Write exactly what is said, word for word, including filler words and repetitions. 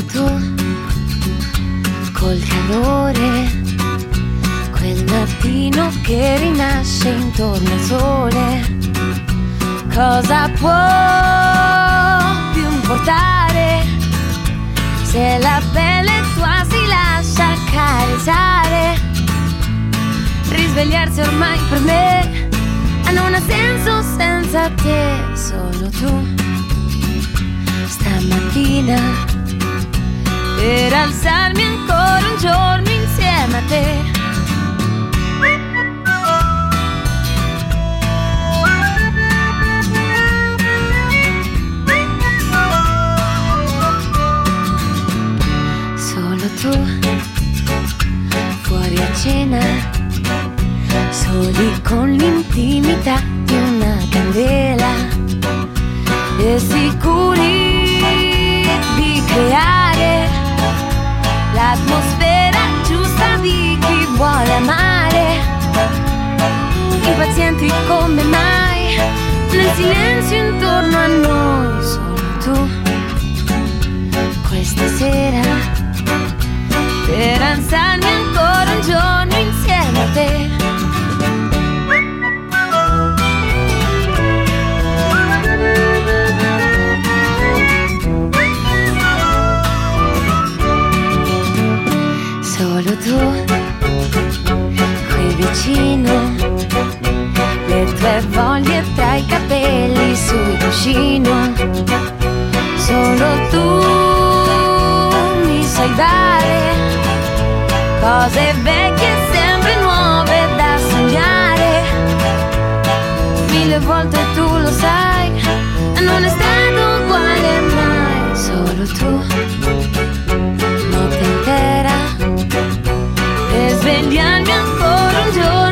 tu, col calore, quel mattino che rinasce intorno al sole. Cosa può più importare se la pelle tua si lascia accarezzare? Risvegliarsi ormai per me non ha senso senza te. Solo tu stamattina per alzarmi ancora un giorno insieme a te. Tu, fuori a cena, soli con l'intimità di una candela e sicuri di creare l'atmosfera giusta di chi vuole amare, impazienti come mai nel silenzio intorno a noi. Solo tu questa sera per alzarmi ancora un giorno insieme a te. Solo tu, qui vicino, le tue voglie tra i capelli sul cuscino. Solo tu mi sai dare cose vecchie sempre nuove da sognare. Mille volte tu lo sai, non è stato uguale mai. Solo tu, notte intera per svegliarmi ancora un giorno